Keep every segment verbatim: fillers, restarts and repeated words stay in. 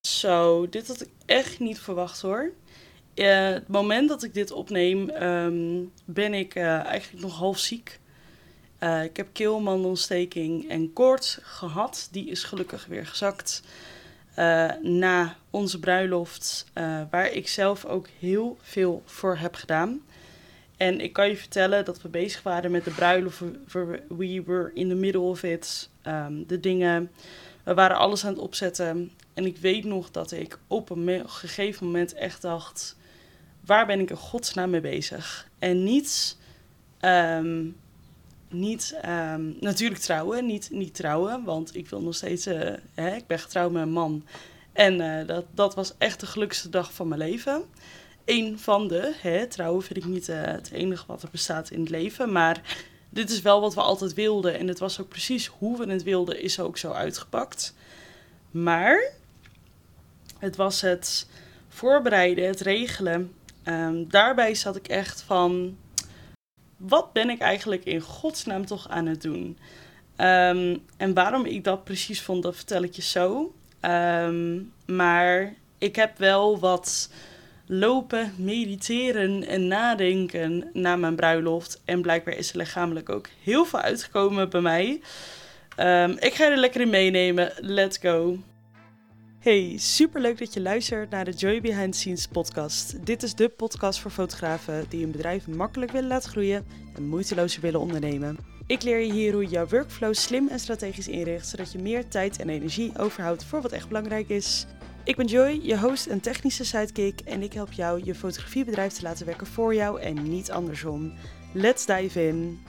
Zo, dit had ik echt niet verwacht hoor. Uh, het moment dat ik dit opneem, um, ben ik uh, eigenlijk nog half ziek. Uh, ik heb keelmandelontsteking en koorts gehad. Die is gelukkig weer gezakt uh, na onze bruiloft, uh, waar ik zelf ook heel veel voor heb gedaan. En ik kan je vertellen dat we bezig waren met de bruiloft. We were in the middle of it. Um, de dingen, we waren alles aan het opzetten. En ik weet nog dat ik op een me- gegeven moment echt dacht, waar ben ik in godsnaam mee bezig? En niet, um, niet um, natuurlijk trouwen, niet, niet trouwen, want ik wil nog steeds, uh, hè, ik ben getrouwd met een man. En uh, dat, dat was echt de gelukkigste dag van mijn leven. Eén van de, hè, trouwen vind ik niet uh, het enige wat er bestaat in het leven, maar dit is wel wat we altijd wilden. En het was ook precies hoe we het wilden, is ook zo uitgepakt. Maar het was het voorbereiden, het regelen. Um, daarbij zat ik echt van, wat ben ik eigenlijk in godsnaam toch aan het doen? Um, en waarom ik dat precies vond, dat vertel ik je zo. Um, maar ik heb wel wat lopen, mediteren en nadenken na mijn bruiloft. En blijkbaar is er lichamelijk ook heel veel uitgekomen bij mij. Um, ik ga je er lekker in meenemen. Let's go. Hey, superleuk dat je luistert naar de Joy Behind the Scenes podcast. Dit is de podcast voor fotografen die een bedrijf makkelijk willen laten groeien en moeiteloos willen ondernemen. Ik leer je hier hoe je jouw workflow slim en strategisch inricht, zodat je meer tijd en energie overhoudt voor wat echt belangrijk is. Ik ben Joy, je host en technische sidekick en ik help jou je fotografiebedrijf te laten werken voor jou en niet andersom. Let's dive in.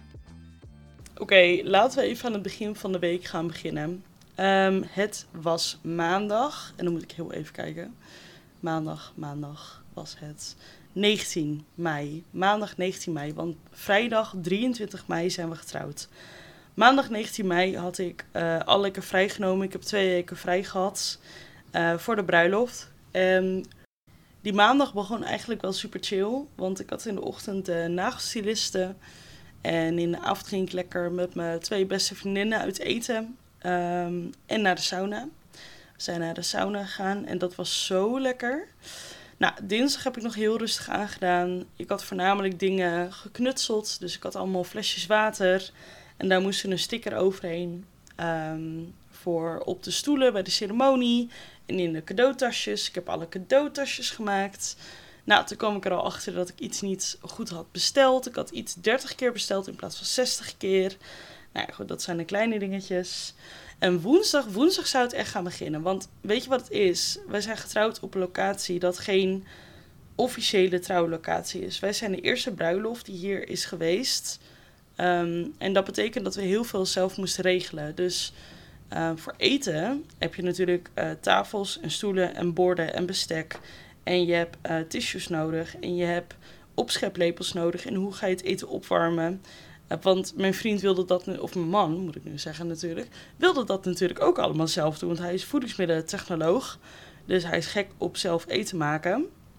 Oké, okay, laten we even aan het begin van de week gaan beginnen. Um, het was maandag, en dan moet ik heel even kijken. Maandag, maandag was het negentien mei. Maandag negentien mei, want vrijdag drieëntwintig mei zijn we getrouwd. Maandag negentien mei had ik uh, al lekker vrijgenomen. Ik heb twee weken vrij gehad uh, voor de bruiloft. En die maandag begon eigenlijk wel super chill, want ik had in de ochtend de nagelstyliste. En in de avond ging ik lekker met mijn twee beste vriendinnen uit eten. Um, en naar de sauna. We zijn naar de sauna gegaan en dat was zo lekker. Nou, dinsdag heb ik nog heel rustig aangedaan. Ik had voornamelijk dingen geknutseld. Dus ik had allemaal flesjes water. En daar moest een sticker overheen. Um, voor op de stoelen bij de ceremonie. En in de cadeautasjes. Ik heb alle cadeautasjes gemaakt. Nou, toen kwam ik er al achter dat ik iets niet goed had besteld. Ik had iets dertig keer besteld in plaats van zestig keer. Nou ja, goed, dat zijn de kleine dingetjes. En woensdag, woensdag zou het echt gaan beginnen. Want weet je wat het is? Wij zijn getrouwd op een locatie dat geen officiële trouwlocatie is. Wij zijn de eerste bruiloft die hier is geweest. Um, en dat betekent dat we heel veel zelf moesten regelen. Dus uh, voor eten heb je natuurlijk uh, tafels en stoelen en borden en bestek. En je hebt uh, tissues nodig. En je hebt opscheplepels nodig. En hoe ga je het eten opwarmen? Want mijn vriend wilde dat, of mijn man moet ik nu zeggen natuurlijk, wilde dat natuurlijk ook allemaal zelf doen. Want hij is voedingsmiddelentechnoloog. Dus hij is gek op zelf eten maken.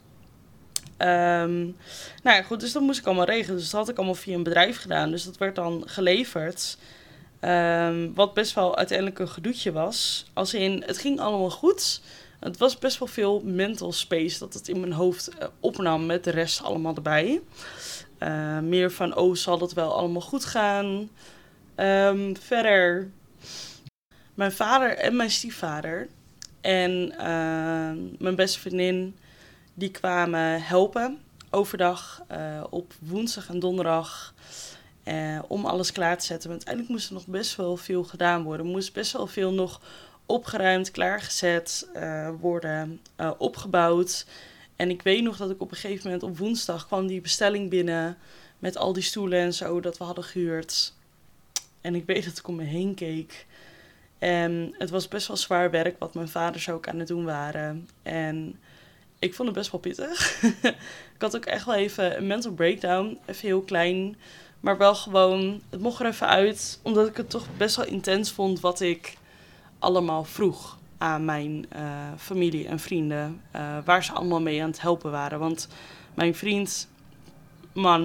Um, nou ja, goed, dus dat moest ik allemaal regelen. Dus dat had ik allemaal via een bedrijf gedaan. Dus dat werd dan geleverd. Um, wat best wel uiteindelijk een gedoetje was. Als in, het ging allemaal goed. Het was best wel veel mental space dat het in mijn hoofd uh, opnam met de rest allemaal erbij. Uh, meer van, oh, zal het wel allemaal goed gaan? Um, verder, mijn vader en mijn stiefvader en uh, mijn beste vriendin, die kwamen helpen overdag uh, op woensdag en donderdag uh, om alles klaar te zetten. Want uiteindelijk moest er nog best wel veel gedaan worden. Er moest best wel veel nog opgeruimd, klaargezet uh, worden, uh, opgebouwd. En ik weet nog dat ik op een gegeven moment op woensdag kwam die bestelling binnen met al die stoelen en zo dat we hadden gehuurd. En ik weet dat ik om me heen keek. En het was best wel zwaar werk wat mijn vaders ook aan het doen waren. En ik vond het best wel pittig. Ik had ook echt wel even een mental breakdown. Even heel klein. Maar wel gewoon, het mocht er even uit. Omdat ik het toch best wel intens vond wat ik allemaal vroeg aan mijn uh, familie en vrienden. Uh, waar ze allemaal mee aan het helpen waren. Want mijn vriend, man,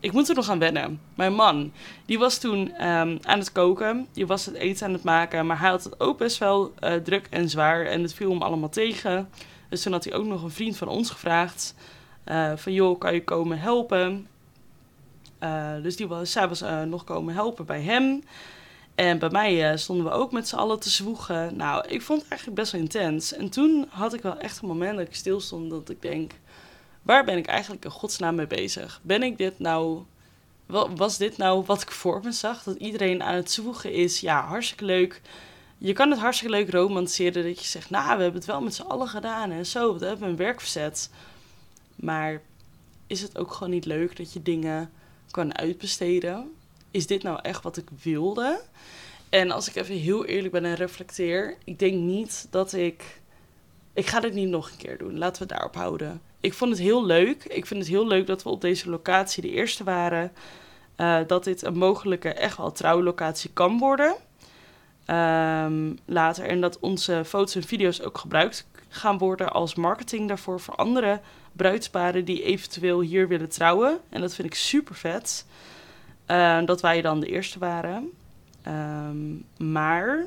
ik moet er nog aan wennen. Mijn man, die was toen um, aan het koken. Die was het eten aan het maken. Maar hij had het ook best wel uh, druk en zwaar. En het viel hem allemaal tegen. Dus toen had hij ook nog een vriend van ons gevraagd. Uh, van joh, kan je komen helpen? Uh, dus die was, zij was uh, nog komen helpen bij hem. En bij mij uh, stonden we ook met z'n allen te zwoegen. Nou, ik vond het eigenlijk best wel intens. En toen had ik wel echt een moment dat ik stil stond. Dat ik denk, waar ben ik eigenlijk in godsnaam mee bezig? Ben ik dit nou... Was dit nou wat ik voor me zag? Dat iedereen aan het zwoegen is. Ja, hartstikke leuk. Je kan het hartstikke leuk romantiseren. Dat je zegt, nou, we hebben het wel met z'n allen gedaan. En zo, we hebben een werk verzet. Maar is het ook gewoon niet leuk dat je dingen kan uitbesteden? Is dit nou echt wat ik wilde? En als ik even heel eerlijk ben en reflecteer. Ik denk niet dat ik... Ik ga dit niet nog een keer doen. Laten we het daarop houden. Ik vond het heel leuk. Ik vind het heel leuk dat we op deze locatie de eerste waren. Uh, dat dit een mogelijke echt wel trouwlocatie kan worden. Um, later. En dat onze foto's en video's ook gebruikt gaan worden als marketing daarvoor voor andere bruidsparen die eventueel hier willen trouwen. En dat vind ik super vet. Uh, dat wij dan de eerste waren. Um, maar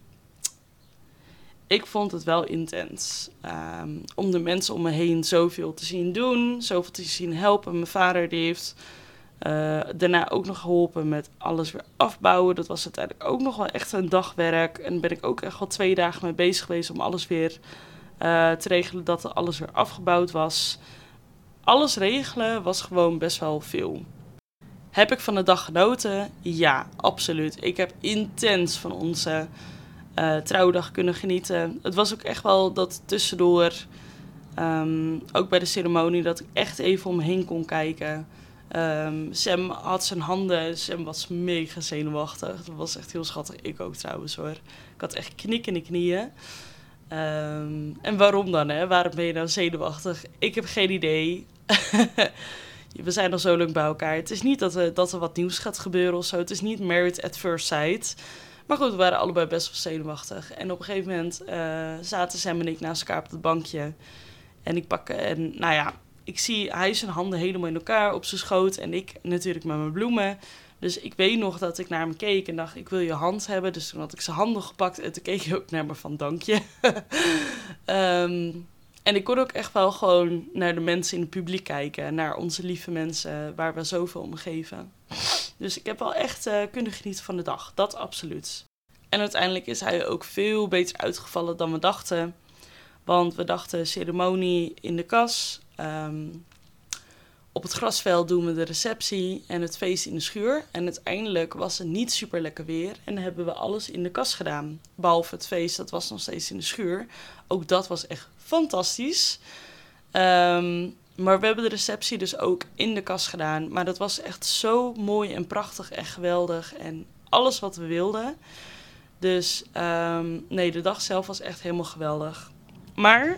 ik vond het wel intens. Um, om de mensen om me heen zoveel te zien doen. Zoveel te zien helpen. Mijn vader die heeft uh, daarna ook nog geholpen met alles weer afbouwen. Dat was uiteindelijk ook nog wel echt een dagwerk. En daar ben ik ook echt wel twee dagen mee bezig geweest om alles weer uh, te regelen. Dat alles weer afgebouwd was. Alles regelen was gewoon best wel veel. Heb ik van de dag genoten? Ja, absoluut. Ik heb intens van onze uh, trouwdag kunnen genieten. Het was ook echt wel dat tussendoor, um, ook bij de ceremonie, dat ik echt even om me heen kon kijken. Um, Sam had zijn handen, Sam was mega zenuwachtig. Dat was echt heel schattig. Ik ook trouwens hoor. Ik had echt knik in de knieën. Um, en waarom dan hè? Waarom ben je nou zenuwachtig? Ik heb geen idee. We zijn al zo lang bij elkaar. Het is niet dat er, dat er wat nieuws gaat gebeuren of zo. Het is niet married at first sight. Maar goed, we waren allebei best wel zenuwachtig. En op een gegeven moment uh, zaten Sam en ik naast elkaar op het bankje. En ik pak... En nou ja, ik zie hij zijn handen helemaal in elkaar op zijn schoot. En ik natuurlijk met mijn bloemen. Dus ik weet nog dat ik naar hem keek en dacht, ik wil je hand hebben. Dus toen had ik zijn handen gepakt en toen keek hij ook naar me van dankje. um, En ik kon ook echt wel gewoon naar de mensen in het publiek kijken. Naar onze lieve mensen waar we zoveel om geven. Dus ik heb wel echt uh, kunnen genieten van de dag. Dat absoluut. En uiteindelijk is hij ook veel beter uitgevallen dan we dachten. Want we dachten ceremonie in de kas. Um, op het grasveld doen we de receptie en het feest in de schuur. En uiteindelijk was het niet super lekker weer. En hebben we alles in de kas gedaan. Behalve het feest, dat was nog steeds in de schuur. Ook dat was echt fantastisch. Um, maar we hebben de receptie dus ook in de kas gedaan. Maar dat was echt zo mooi en prachtig en geweldig. En alles wat we wilden. Dus um, nee, de dag zelf was echt helemaal geweldig. Maar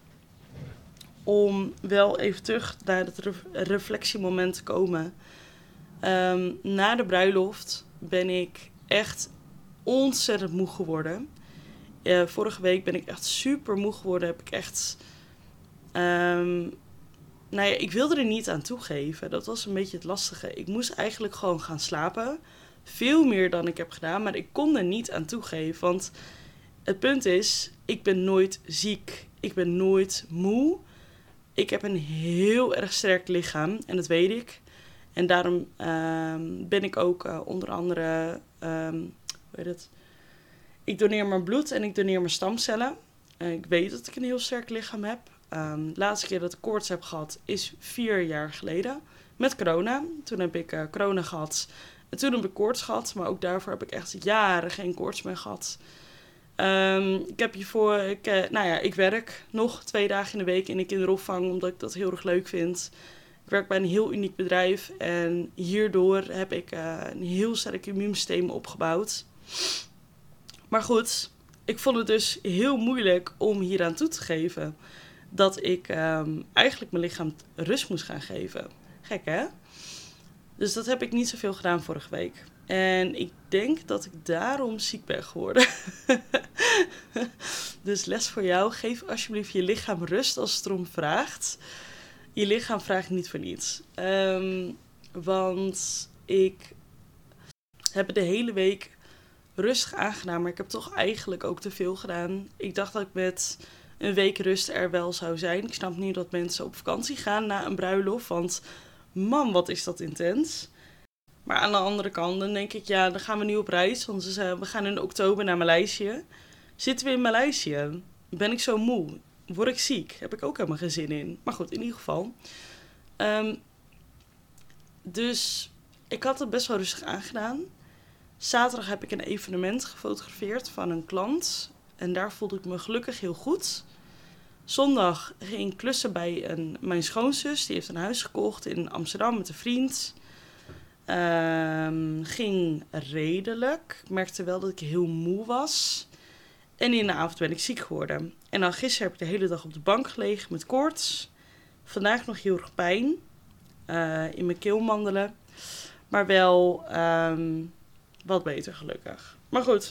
om wel even terug naar het re- reflectiemoment te komen. Um, na de bruiloft ben ik echt ontzettend moe geworden. Uh, vorige week ben ik echt super moe geworden. Heb ik echt... Um, nou ja, ik wilde er niet aan toegeven. Dat was een beetje het lastige. Ik moest eigenlijk gewoon gaan slapen. Veel meer dan ik heb gedaan. Maar ik kon er niet aan toegeven. Want het punt is, ik ben nooit ziek. Ik ben nooit moe. Ik heb een heel erg sterk lichaam. En dat weet ik. En daarom um, ben ik ook uh, onder andere... Um, hoe heet het? Ik doneer mijn bloed en ik doneer mijn stamcellen. Uh, ik weet dat ik een heel sterk lichaam heb. Um, de laatste keer dat ik koorts heb gehad is vier jaar geleden. Met corona. Toen heb ik uh, corona gehad. En toen heb ik koorts gehad. Maar ook daarvoor heb ik echt jaren geen koorts meer gehad. Um, ik heb hiervoor... Ik, uh, nou ja, ik werk nog twee dagen in de week in de kinderopvang. Omdat ik dat heel erg leuk vind. Ik werk bij een heel uniek bedrijf. En hierdoor heb ik uh, een heel sterk immuunsysteem opgebouwd. Maar goed, ik vond het dus heel moeilijk om hieraan toe te geven. Dat ik um, eigenlijk mijn lichaam rust moest gaan geven. Gek hè? Dus dat heb ik niet zoveel gedaan vorige week. En ik denk dat ik daarom ziek ben geworden. Dus les voor jou. Geef alsjeblieft je lichaam rust als het erom vraagt. Je lichaam vraagt niet voor niets. Um, Want ik heb de hele week rustig aangedaan, maar ik heb toch eigenlijk ook te veel gedaan. Ik dacht dat ik met een week rust er wel zou zijn. Ik snap niet dat mensen op vakantie gaan na een bruiloft, want man, wat is dat intens. Maar aan de andere kant, dan denk ik, ja, dan gaan we nu op reis, want we gaan in oktober naar Maleisië. Zitten we in Maleisië? Ben ik zo moe? Word ik ziek? Heb ik ook helemaal geen zin in. Maar goed, in ieder geval. Um, dus ik had het best wel rustig aangedaan. Zaterdag heb ik een evenement gefotografeerd van een klant. En daar voelde ik me gelukkig heel goed. Zondag ging ik klussen bij een, mijn schoonzus. Die heeft een huis gekocht in Amsterdam met een vriend. Um, ging redelijk. Ik merkte wel dat ik heel moe was. En in de avond ben ik ziek geworden. En dan gisteren heb ik de hele dag op de bank gelegen met koorts. Vandaag nog heel erg pijn. Uh, in mijn keelmandelen. Maar wel um, wat beter gelukkig. Maar goed.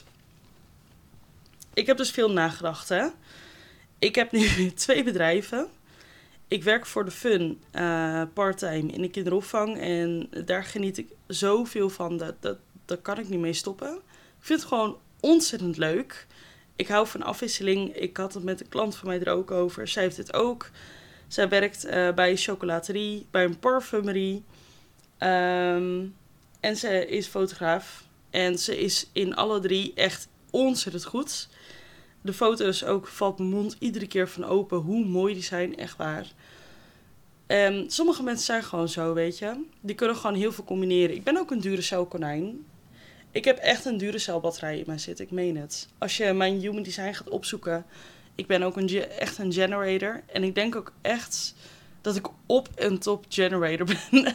Ik heb dus veel nagedacht, hè. Ik heb nu twee bedrijven. Ik werk voor de fun uh, parttime in de kinderopvang. En daar geniet ik zoveel van. Dat, dat, daar kan ik niet mee stoppen. Ik vind het gewoon ontzettend leuk. Ik hou van afwisseling. Ik had het met een klant van mij er ook over. Zij heeft het ook. Zij werkt uh, bij een chocolaterie, bij een parfumerie. Um, en ze is fotograaf. En ze is in alle drie echt ontzettend goed. De foto's ook, valt mijn mond iedere keer van open. Hoe mooi die zijn, echt waar. Um, sommige mensen zijn gewoon zo, weet je. Die kunnen gewoon heel veel combineren. Ik ben ook een Duracell konijn. Ik heb echt een Duracell batterij in mij zitten, ik meen het. Als je mijn human design gaat opzoeken, ik ben ook een, echt een generator. En ik denk ook echt dat ik op en top generator ben.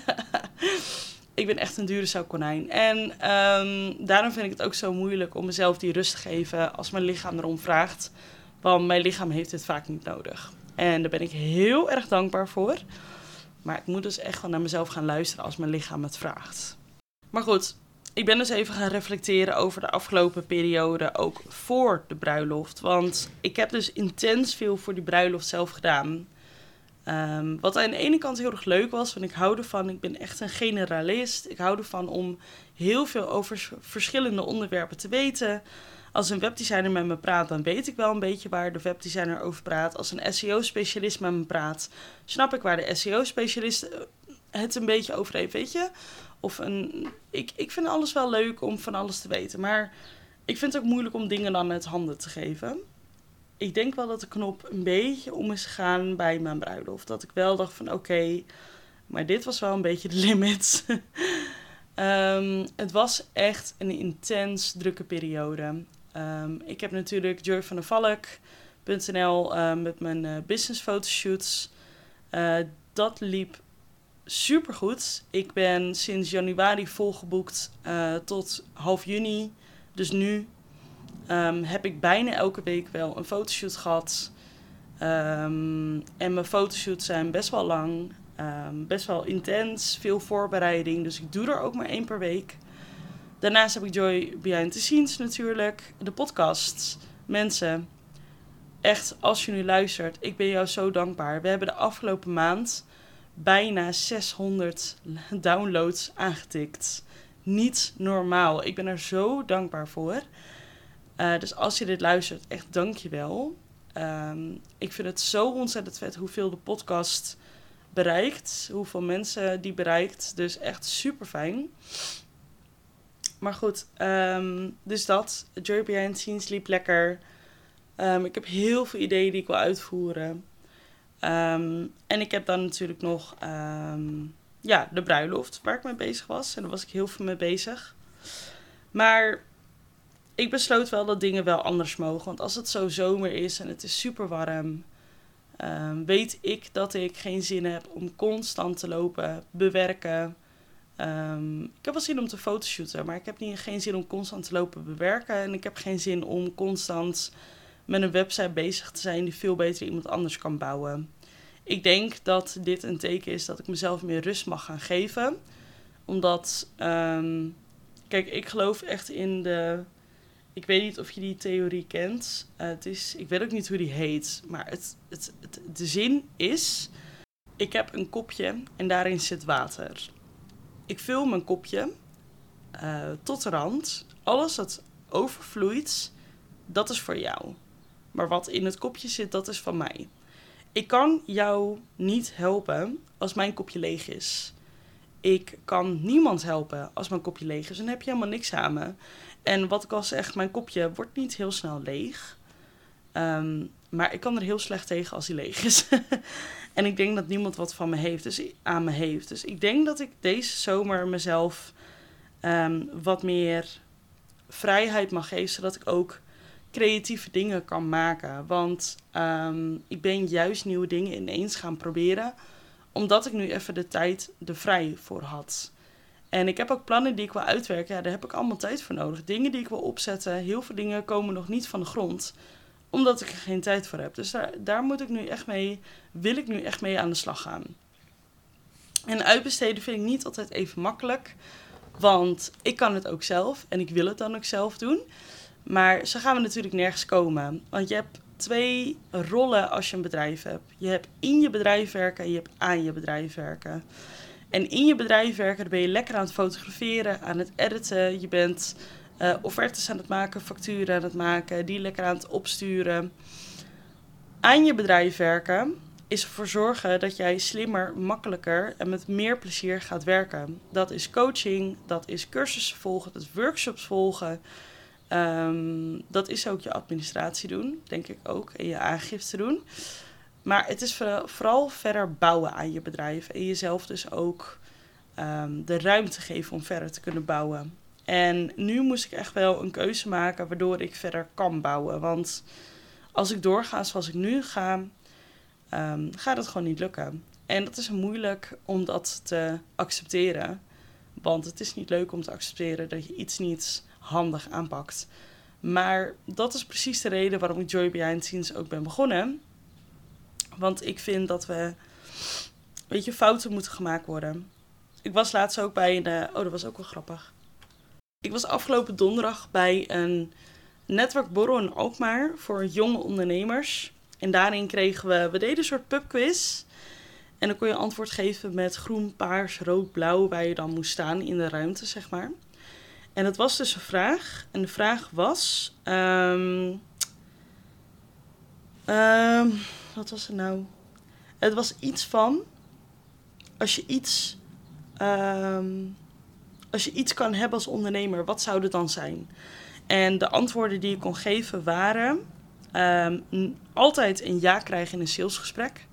Ik ben echt een Duracell konijn. En um, daarom vind ik het ook zo moeilijk om mezelf die rust te geven als mijn lichaam erom vraagt. Want mijn lichaam heeft dit vaak niet nodig. En daar ben ik heel erg dankbaar voor. Maar ik moet dus echt wel naar mezelf gaan luisteren als mijn lichaam het vraagt. Maar goed, ik ben dus even gaan reflecteren over de afgelopen periode, ook voor de bruiloft. Want ik heb dus intens veel voor die bruiloft zelf gedaan. Um, wat aan de ene kant heel erg leuk was, want ik hou ervan, ik ben echt een generalist. Ik hou ervan om heel veel over verschillende onderwerpen te weten. Als een webdesigner met me praat, dan weet ik wel een beetje waar de webdesigner over praat. Als een S E O-specialist met me praat, snap ik waar de S E O-specialist het een beetje over heeft, weet je. Of een, ik, ik vind alles wel leuk om van alles te weten, maar ik vind het ook moeilijk om dingen dan uit handen te geven. Ik denk wel dat de knop een beetje om is gegaan bij mijn bruiloft. Dat ik wel dacht van oké, okay, maar dit was wel een beetje de limit. um, het was echt een intens drukke periode. Um, ik heb natuurlijk joy van de valk punt n l uh, met mijn uh, business fotoshoots. Uh, dat liep supergoed. Ik ben sinds januari volgeboekt uh, tot half juni. Dus nu um, heb ik bijna elke week wel een fotoshoot gehad. Um, en mijn fotoshoots zijn best wel lang. Um, best wel intens. Veel voorbereiding. Dus ik doe er ook maar één per week. Daarnaast heb ik Joy Behind the Scenes natuurlijk. De podcast. Mensen, echt als je nu luistert, ik ben jou zo dankbaar. We hebben de afgelopen maand bijna zeshonderd downloads aangetikt. Niet normaal. Ik ben er zo dankbaar voor. Uh, dus als je dit luistert, echt dank je wel. Um, ik vind het zo ontzettend vet hoeveel de podcast bereikt. Hoeveel mensen die bereikt. Dus echt super fijn. Maar goed, um, dus dat. Joy Behind the Scenes liep lekker. Um, ik heb heel veel ideeën die ik wil uitvoeren. Um, en ik heb dan natuurlijk nog um, ja, de bruiloft waar ik mee bezig was. En daar was ik heel veel mee bezig. Maar ik besloot wel dat dingen wel anders mogen. Want als het zo zomer is en het is super warm, um, weet ik dat ik geen zin heb om constant te lopen, bewerken. Um, ik heb wel zin om te fotoshooten, maar ik heb niet, geen zin om constant te lopen bewerken. En ik heb geen zin om constant met een website bezig te zijn die veel beter iemand anders kan bouwen. Ik denk dat dit een teken is dat ik mezelf meer rust mag gaan geven. Omdat, um, kijk, ik geloof echt in de... Ik weet niet of je die theorie kent. Uh, het is, ik weet ook niet hoe die heet. Maar het, het, het, de zin is, ik heb een kopje en daarin zit water. ik vul mijn kopje uh, tot de rand. Alles dat overvloeit, dat is voor jou. Maar wat in het kopje zit, dat is van mij. Ik kan jou niet helpen als mijn kopje leeg is. Ik kan niemand helpen als mijn kopje leeg is. Dan heb je helemaal niks aan me. En wat ik al zeg, mijn kopje wordt niet heel snel leeg. Um, maar ik kan er heel slecht tegen als hij leeg is. En ik denk dat niemand wat van me heeft, dus aan me heeft. Dus ik denk dat ik deze zomer mezelf um, wat meer vrijheid mag geven, zodat ik ook creatieve dingen kan maken. Want um, ik ben juist nieuwe dingen ineens gaan proberen, omdat ik nu even de tijd er vrij voor had. En ik heb ook plannen die ik wil uitwerken. Ja, daar heb ik allemaal tijd voor nodig. Dingen die ik wil opzetten. Heel veel dingen komen nog niet van de grond, omdat ik er geen tijd voor heb. Dus daar, daar moet ik nu echt mee, wil ik nu echt mee aan de slag gaan. En uitbesteden vind ik niet altijd even makkelijk. Want ik kan het ook zelf. En ik wil het dan ook zelf doen. Maar zo gaan we natuurlijk nergens komen. Want je hebt twee rollen als je een bedrijf hebt. Je hebt in je bedrijf werken en je hebt aan je bedrijf werken. En in je bedrijf werken, dan ben je lekker aan het fotograferen, aan het editen. Je bent uh, offertes aan het maken, facturen aan het maken, die lekker aan het opsturen. Aan je bedrijf werken is ervoor zorgen dat jij slimmer, makkelijker en met meer plezier gaat werken. Dat is coaching, dat is cursussen volgen, dat is workshops volgen. Um, dat is ook je administratie doen, denk ik ook, en je aangifte doen. Maar het is vooral verder bouwen aan je bedrijf. En jezelf dus ook um, de ruimte geven om verder te kunnen bouwen. En nu moest ik echt wel een keuze maken waardoor ik verder kan bouwen. Want als ik doorga zoals ik nu ga, um, gaat het gewoon niet lukken. En dat is moeilijk om dat te accepteren. Want het is niet leuk om te accepteren dat je iets niet handig aanpakt. Maar dat is precies de reden waarom ik Joy Behind the Scenes ook ben begonnen. Want ik vind dat we, weet je, fouten moeten gemaakt worden. Ik was laatst ook bij een, uh, oh dat was ook wel grappig. Ik was afgelopen donderdag bij een netwerkborrel in Alkmaar voor jonge ondernemers. En daarin kregen we, we deden een soort pubquiz. En dan kon je antwoord geven met groen, paars, rood, blauw, waar je dan moest staan in de ruimte, zeg maar. En dat was dus een vraag. En de vraag was, um, um, wat was het nou? Het was iets van, als je iets, um, als je iets kan hebben als ondernemer, wat zou het dan zijn? En de antwoorden die ik kon geven waren, um, altijd een ja krijgen in een salesgesprek.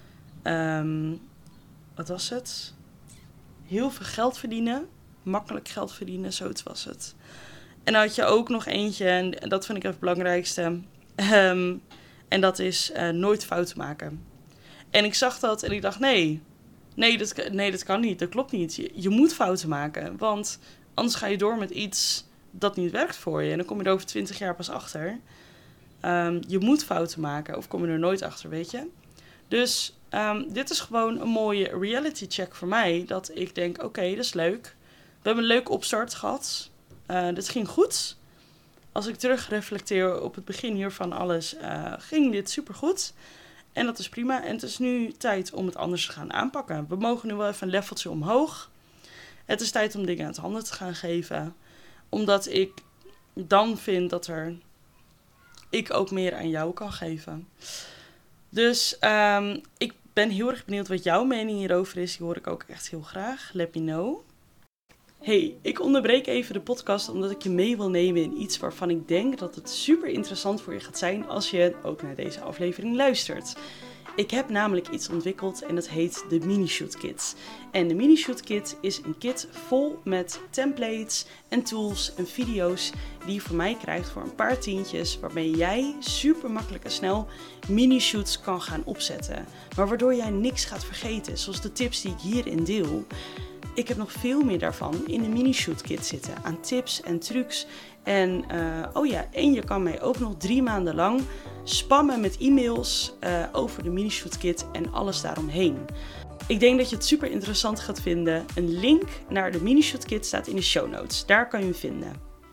Um, wat was het? Heel veel geld verdienen. Makkelijk geld verdienen, zoiets was het. En dan had je ook nog eentje, en dat vind ik het belangrijkste. Um, en dat is uh, nooit fouten maken. En ik zag dat en ik dacht, nee, nee dat, nee, dat kan niet, dat klopt niet. Je, je moet fouten maken, want anders ga je door met iets dat niet werkt voor je. En dan kom je er over twintig jaar pas achter. Um, je moet fouten maken, of kom je er nooit achter, weet je. Dus um, dit is gewoon een mooie reality check voor mij. Dat ik denk, oké, okay, dat is leuk. We hebben een leuke opstart gehad. Uh, dit ging goed. Als ik terugreflecteer op het begin hiervan alles, uh, ging dit supergoed. En dat is prima. En het is nu tijd om het anders te gaan aanpakken. We mogen nu wel even een leveltje omhoog. Het is tijd om dingen uit handen te gaan geven. Omdat ik dan vind dat er ik ook meer aan jou kan geven. Dus um, ik ben heel erg benieuwd wat jouw mening hierover is. Die hoor ik ook echt heel graag. Let me know. Hey, ik onderbreek even de podcast omdat ik je mee wil nemen in iets waarvan ik denk dat het super interessant voor je gaat zijn als je ook naar deze aflevering luistert. Ik heb namelijk iets ontwikkeld en dat heet de Minishoot Kit. En de Minishoot Kit is een kit vol met templates en tools en video's die je van mij krijgt voor een paar tientjes, waarmee jij super makkelijk en snel mini-shoots kan gaan opzetten. Maar waardoor jij niks gaat vergeten, zoals de tips die ik hierin deel. Ik heb nog veel meer daarvan in de Minishoot Kit zitten, aan tips en trucs. En uh, oh ja, en je kan mij ook nog drie maanden lang spammen met e-mails uh, over de Minishoot Kit en alles daaromheen. Ik denk dat je het super interessant gaat vinden. Een link naar de Minishoot Kit staat in de show notes. Daar kan je hem vinden.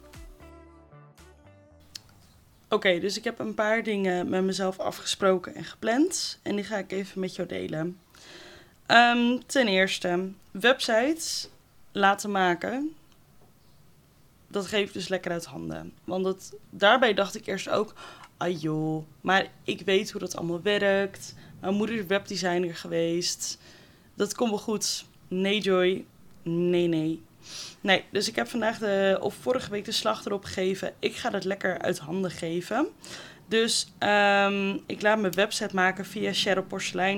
Oké, okay, dus ik heb een paar dingen met mezelf afgesproken en gepland. En die ga ik even met jou delen. Um, ten eerste, websites laten maken, dat geef ik dus lekker uit handen. Want het, daarbij dacht ik eerst ook, ah joh, maar ik weet hoe dat allemaal werkt. Mijn moeder is webdesigner geweest. Dat komt wel goed. Nee, Joy. Nee, nee. Nee, dus ik heb vandaag de, of vorige week de slag erop gegeven. Ik ga dat lekker uit handen geven. Dus um, ik laat mijn website maken via Cheryl Porselein.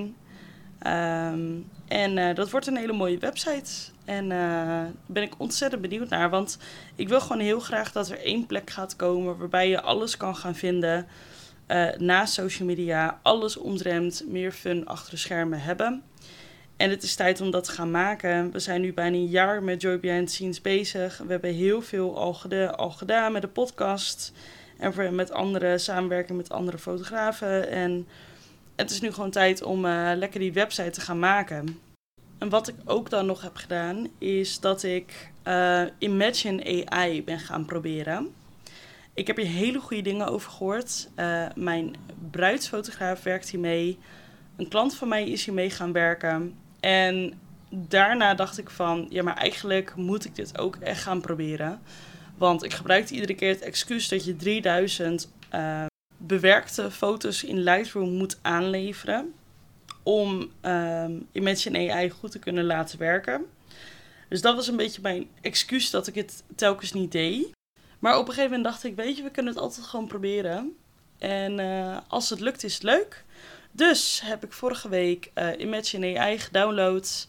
Um, en uh, dat wordt een hele mooie website. En daar uh, ben ik ontzettend benieuwd naar. Want ik wil gewoon heel graag dat er één plek gaat komen waarbij je alles kan gaan vinden. Uh, naast social media, alles omtrent meer fun achter de schermen hebben. En het is tijd om dat te gaan maken. We zijn nu bijna een jaar met Joy Behind the Scenes bezig. We hebben heel veel al, gede- al gedaan met de podcast. En met andere samenwerken met andere fotografen. En het is nu gewoon tijd om uh, lekker die website te gaan maken. En wat ik ook dan nog heb gedaan, is dat ik uh, Imagen A I ben gaan proberen. Ik heb hier hele goede dingen over gehoord. Uh, mijn bruidsfotograaf werkt hiermee. Een klant van mij is hiermee gaan werken. En daarna dacht ik van, ja, maar eigenlijk moet ik dit ook echt gaan proberen. Want ik gebruikte iedere keer het excuus dat je drieduizend uh, bewerkte foto's in Lightroom moet aanleveren om uh, Imagen A I goed te kunnen laten werken. Dus dat was een beetje mijn excuus dat ik het telkens niet deed. Maar op een gegeven moment dacht ik, weet je, we kunnen het altijd gewoon proberen. En uh, als het lukt, is het leuk. Dus heb ik vorige week uh, Imagen A I gedownload.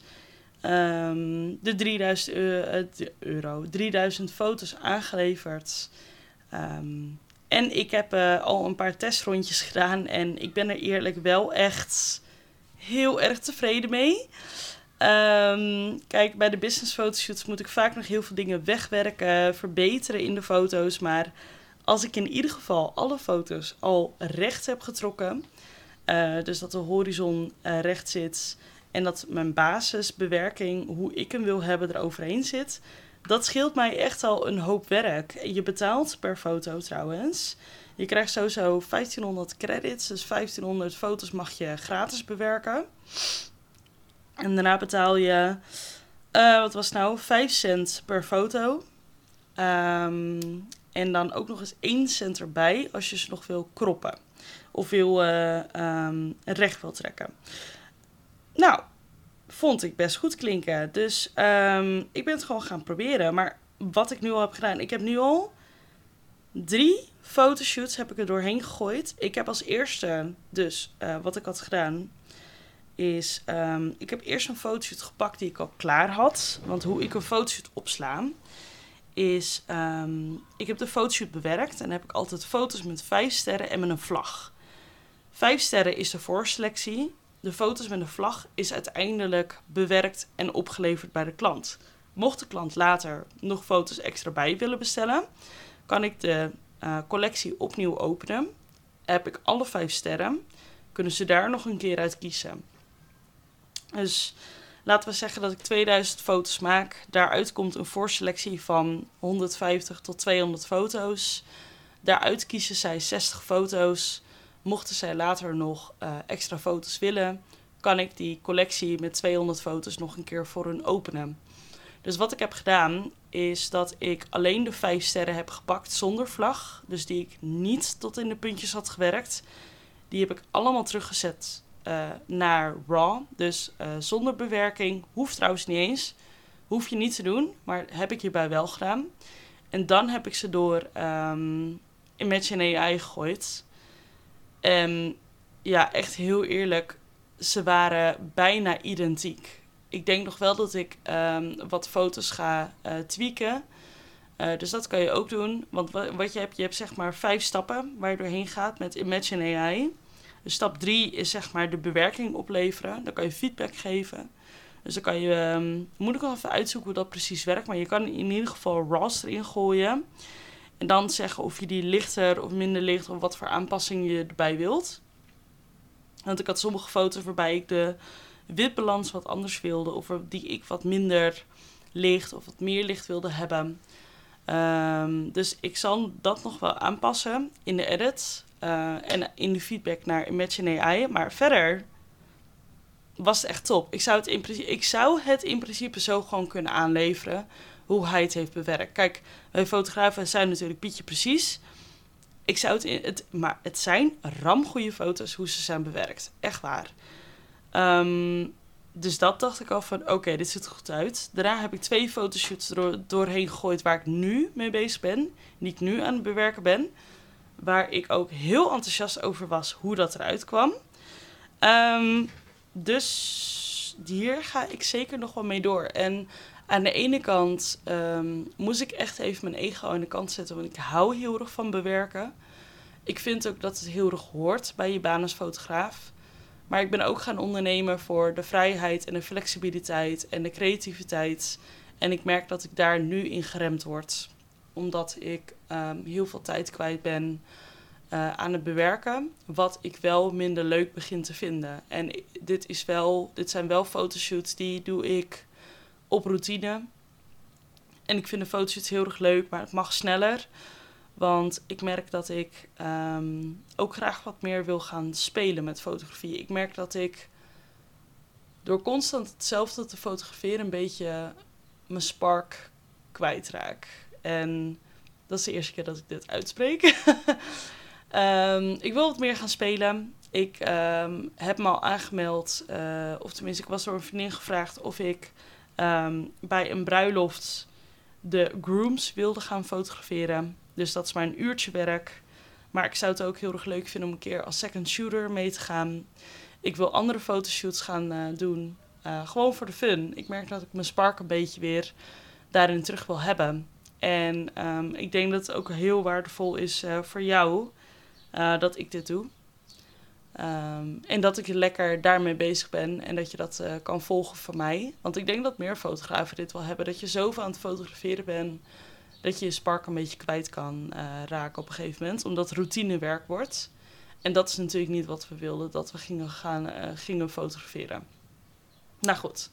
Um, de drieduizend euro, drieduizend foto's aangeleverd. Um, en ik heb uh, al een paar testrondjes gedaan. En ik ben er eerlijk wel echt heel erg tevreden mee. Um, kijk, bij de business fotoshoots moet ik vaak nog heel veel dingen wegwerken, verbeteren in de foto's. Maar als ik in ieder geval alle foto's al recht heb getrokken, uh, dus dat de horizon uh, recht zit en dat mijn basisbewerking, hoe ik hem wil hebben, er overheen zit, dat scheelt mij echt al een hoop werk. Je betaalt per foto trouwens. Je krijgt sowieso vijftienhonderd credits, dus vijftienhonderd foto's mag je gratis bewerken. En daarna betaal je, uh, wat was het nou, vijf cent per foto. Um, en dan ook nog eens één cent erbij als je ze nog wil kroppen. Of wil uh, um, recht wil trekken. Nou, vond ik best goed klinken. Dus um, ik ben het gewoon gaan proberen. Maar wat ik nu al heb gedaan, ik heb nu al drie fotoshoots heb ik er doorheen gegooid. Ik heb als eerste, dus uh, wat ik had gedaan, is, um, ik heb eerst een fotoshoot gepakt die ik al klaar had. Want hoe ik een fotoshoot opsla, is, um, ik heb de fotoshoot bewerkt en dan heb ik altijd foto's met vijf sterren en met een vlag. Vijf sterren is de voorselectie. De foto's met een vlag is uiteindelijk bewerkt en opgeleverd bij de klant. Mocht de klant later nog foto's extra bij willen bestellen, kan ik de uh, collectie opnieuw openen. Heb ik alle vijf sterren, kunnen ze daar nog een keer uit kiezen. Dus laten we zeggen dat ik tweeduizend foto's maak. Daaruit komt een voorselectie van honderdvijftig tot tweehonderd foto's. Daaruit kiezen zij zestig foto's. Mochten zij later nog uh, extra foto's willen, kan ik die collectie met tweehonderd foto's nog een keer voor hun openen. Dus wat ik heb gedaan, is dat ik alleen de vijf sterren heb gepakt zonder vlag. Dus die ik niet tot in de puntjes had gewerkt. Die heb ik allemaal teruggezet uh, naar RAW. Dus uh, zonder bewerking. Hoeft trouwens niet eens. Hoef je niet te doen, maar heb ik hierbij wel gedaan. En dan heb ik ze door um, Imagen A I gegooid. En ja, echt heel eerlijk, ze waren bijna identiek. Ik denk nog wel dat ik um, wat foto's ga uh, tweaken. Uh, dus dat kan je ook doen. Want wat, wat je hebt, je hebt zeg maar vijf stappen waar je doorheen gaat met Imagen A I. Dus stap drie is zeg maar de bewerking opleveren. Dan kan je feedback geven. Dus dan kan je, um, moet ik nog even uitzoeken hoe dat precies werkt. Maar je kan in ieder geval RAWs erin gooien. En dan zeggen of je die lichter of minder licht of wat voor aanpassingen je erbij wilt. Want ik had sommige foto's waarbij ik de witbalans wat anders wilde. Of die ik wat minder licht of wat meer licht wilde hebben. Um, dus ik zal dat nog wel aanpassen in de edit. Uh, en in de feedback naar Imagen A I. Maar verder was het echt top. Ik zou het, in principe, ik zou het in principe zo gewoon kunnen aanleveren hoe hij het heeft bewerkt. Kijk, wij fotografen zijn natuurlijk Pietje precies. Ik zou het, in, het maar het zijn ramgoeie foto's hoe ze zijn bewerkt. Echt waar. Um, dus dat dacht ik al van, oké, okay, dit ziet er goed uit. Daarna heb ik twee fotoshoots door, doorheen gegooid waar ik nu mee bezig ben. Die ik nu aan het bewerken ben. Waar ik ook heel enthousiast over was hoe dat eruit kwam. Um, dus hier ga ik zeker nog wel mee door. En aan de ene kant um, moest ik echt even mijn ego aan de kant zetten. Want ik hou heel erg van bewerken. Ik vind ook dat het heel erg hoort bij je baan als fotograaf. Maar ik ben ook gaan ondernemen voor de vrijheid en de flexibiliteit en de creativiteit. En ik merk dat ik daar nu in geremd word. Omdat ik um, heel veel tijd kwijt ben uh, aan het bewerken. Wat ik wel minder leuk begin te vinden. En dit, is wel, dit zijn wel fotoshoots die doe ik op routine. En ik vind de fotoshoots heel erg leuk, maar het mag sneller. Want ik merk dat ik um, ook graag wat meer wil gaan spelen met fotografie. Ik merk dat ik door constant hetzelfde te fotograferen een beetje mijn spark kwijtraak. En dat is de eerste keer dat ik dit uitspreek. um, ik wil wat meer gaan spelen. Ik um, heb me al aangemeld, uh, of tenminste ik was door een vriendin gevraagd of ik um, bij een bruiloft de grooms wilde gaan fotograferen. Dus dat is maar een uurtje werk. Maar ik zou het ook heel erg leuk vinden om een keer als second shooter mee te gaan. Ik wil andere fotoshoots gaan uh, doen. Uh, gewoon voor de fun. Ik merk dat ik mijn spark een beetje weer daarin terug wil hebben. En um, ik denk dat het ook heel waardevol is uh, voor jou uh, dat ik dit doe. Um, en dat ik lekker daarmee bezig ben en dat je dat uh, kan volgen van mij. Want ik denk dat meer fotografen dit wel hebben. Dat je zoveel aan het fotograferen bent dat je je spark een beetje kwijt kan uh, raken op een gegeven moment. Omdat het routinewerk wordt. En dat is natuurlijk niet wat we wilden, dat we gingen, gaan, uh, gingen fotograferen. Nou goed.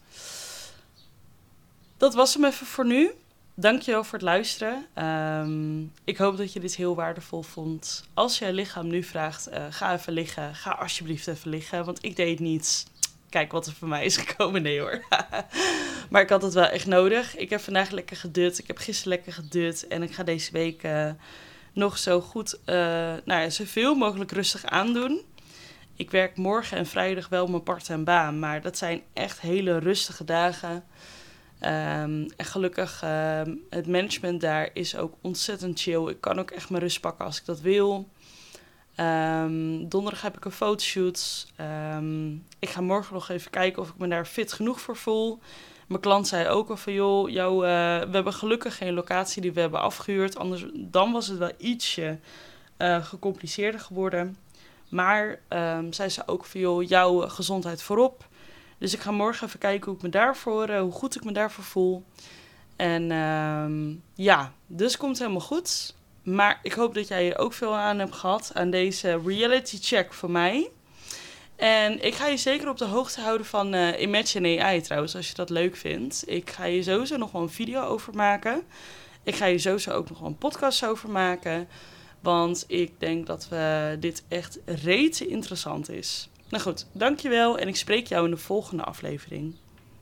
Dat was hem even voor nu. Dankjewel voor het luisteren. Um, ik hoop dat je dit heel waardevol vond. Als jouw lichaam nu vraagt, uh, ga even liggen. Ga alsjeblieft even liggen, want ik deed niets. Kijk wat er voor mij is gekomen. Nee hoor. Maar ik had het wel echt nodig. Ik heb vandaag lekker gedut. Ik heb gisteren lekker gedut. En ik ga deze week uh, nog zo goed, uh, nou ja, zoveel mogelijk rustig aandoen. Ik werk morgen en vrijdag wel mijn part-time baan. Maar dat zijn echt hele rustige dagen. Um, en gelukkig, uh, het management daar is ook ontzettend chill. Ik kan ook echt mijn rust pakken als ik dat wil. Um, donderdag heb ik een fotoshoot. Um, ik ga morgen nog even kijken of ik me daar fit genoeg voor voel. Mijn klant zei ook al van, joh, jou, uh, we hebben gelukkig geen locatie die we hebben afgehuurd. Anders dan was het wel ietsje uh, gecompliceerder geworden. Maar um, zei ze ook van, joh, jouw gezondheid voorop. Dus ik ga morgen even kijken hoe ik me daarvoor, uh, hoe goed ik me daarvoor voel. En um, ja, dus komt het helemaal goed. Maar ik hoop dat jij er ook veel aan hebt gehad aan deze reality check van mij. En ik ga je zeker op de hoogte houden van uh, Imagine A I trouwens, als je dat leuk vindt. Ik ga je sowieso nog wel een video over maken. Ik ga je sowieso ook nog wel een podcast over maken. Want ik denk dat we dit echt rete interessant is. Nou goed, dankjewel en ik spreek jou in de volgende aflevering.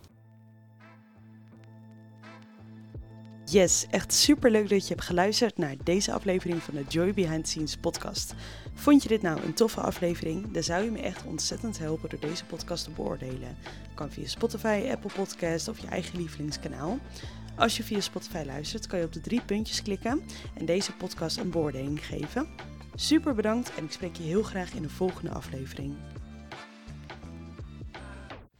Yes, echt superleuk dat je hebt geluisterd naar deze aflevering van de Joy Behind the Scenes podcast. Vond je dit nou een toffe aflevering? Dan zou je me echt ontzettend helpen door deze podcast te beoordelen. Dat kan via Spotify, Apple Podcast of je eigen lievelingskanaal. Als je via Spotify luistert, kan je op de drie puntjes klikken en deze podcast een beoordeling geven. Super bedankt en ik spreek je heel graag in de volgende aflevering.